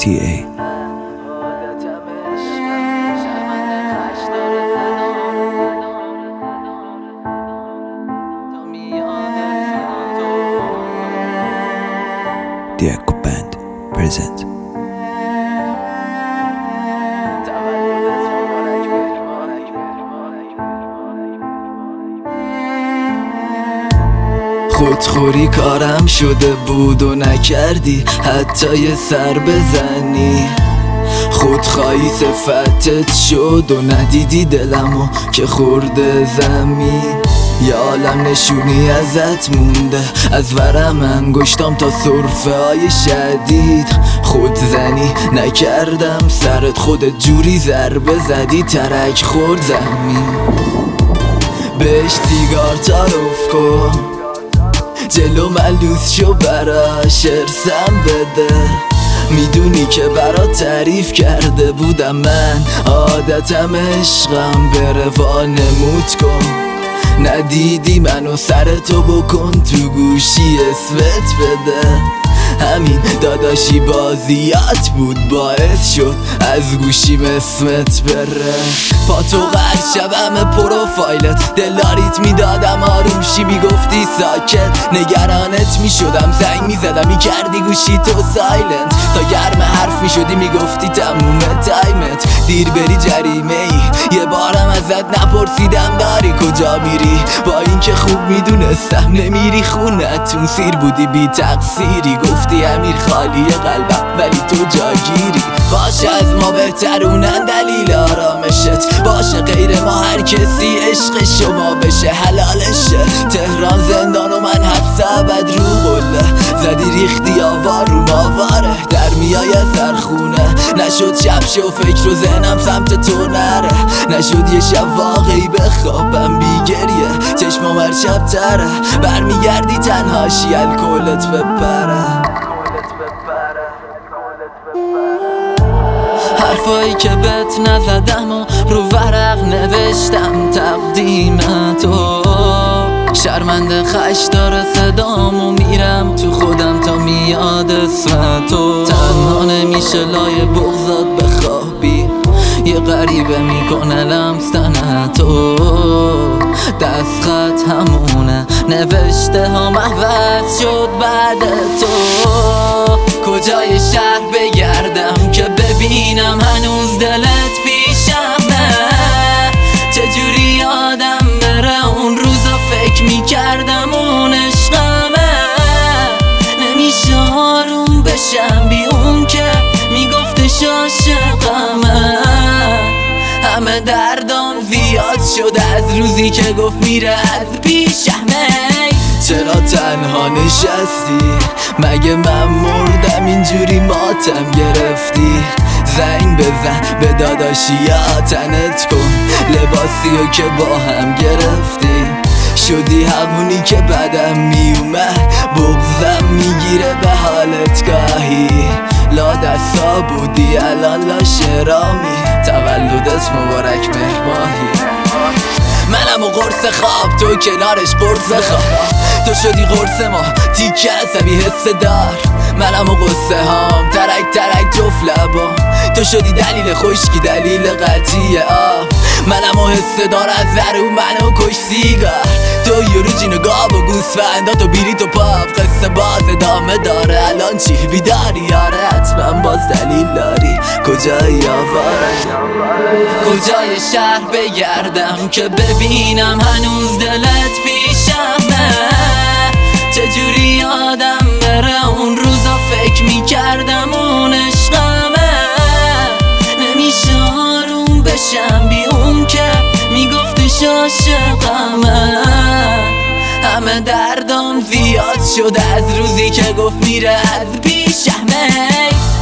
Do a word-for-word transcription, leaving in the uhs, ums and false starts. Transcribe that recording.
تی ای. The Echo Band present. خودخوری کارم شده بود و نکردی حتی یه سر بزنی. خودخواهی صفتت شد و ندیدی دلمو که خورده زمین. یه عالم نشونی ازت مونده، از ورم انگشتام تا سرفه های شدید. خودزنی نکردم سرت، خودت جوری ضربه زدی ترک خورد زمین. بهش سیگار تعارف کن، جلو ملوث شو براش ارسم بده. میدونی که برا تعریف کرده بودم من، عادتم عشقم بره وانمود کن. ندیدی منو سرتو بکن تو گوشی اسمت بده. همین داداشی بازیات بود باعث شد از گوشیم اسمت بره. پا تو قرد شبم پروفایلت، دلاریت میدادم آرومشی میگفتی ساکت. نگرانت میشدم زنگ میزدم میکردی گوشی تو سایلنت. تا گرم حرف میشدی میگفتی تموم تایمت. دیر بری جریمه ای، یه بارم ازت نپرسیدم داری کجا میری. با اینکه خوب میدونستم نمیری خونتون، سیر بودی بی تقصیری. گفتی امیر خالی قلبم ولی تو جاگیری. باشه از ما بهترونن دلیل آرامشت، باشه غیر ما هر کسی عشق شما بشه حلالشه. تهران زندان و من حبس ابد رو قله، زدی ریختی آوار رو ماواره. در میای سرخونه نشد شب شو فکر و ذهنم سمت تو نره. نشد یه شب واقعی بخوابم بی گریه، چشمام هر شب تره. برمیگردی تنهاشی الکلت بپره. حرفایی که بهت نزدم و رو ورق نوشتم تقدیم تو. شرمنده خش داره صدام و میرم تو خودم تا میاد اسم تو. تنها نمیشه لای بغضات بخوابی، یه غریبه میکنه لمستن تو. دست خط همونه نوشته ها محوز شد بعد تو. کجای شهر بگردم که ببینم هنوز دلت پیشمه. چجوری یادم بره اون روزا فکر میکردم اون عشقمه. نمیشه آروم بشم بی اون که میگفتش عاشقمه. همه دردام زیاد شده از روزی که گفت میره از پیشمه. چرا تنها نشستی؟ مگه من مردم اینجوری ماتم گرفتی؟ زنگ بزن به داداشی یا تنت کن، لباسیو که با هم گرفتی. شدی همونی که بدم میومد، بغضم میگیره به حالت گاهی. لا دستا بودی الان لا شرامی، تولدت مبارک مهرماهی. منم و قرص خواب تو کنارش قرص خواب. تو شدی قرص ما تیکه عصبی حس دار. منم و قصه هام ترک ترک جفت لبا. تو شدی دلیل خشکی دلیل قطعی آب. منم و حس دار از ذرو منو کش سیگار. تو یورو جین و گاب و گوسفندا تو بیری تو پاپ. قصه باز ادامه داره الان چی بیداری یاره. حتما باز دلیل داری کجایی آواره. کجای شهر بگردم که ببینم هنوز دلت پیشمه. چجوری یادم بره اون روزا فکر میکردم اون عشقمه. نمیشه آروم بشم بی اون که میگفتش عاشقمه. همه دردام زیاد شده از روزی که گفت میره از پیشمه.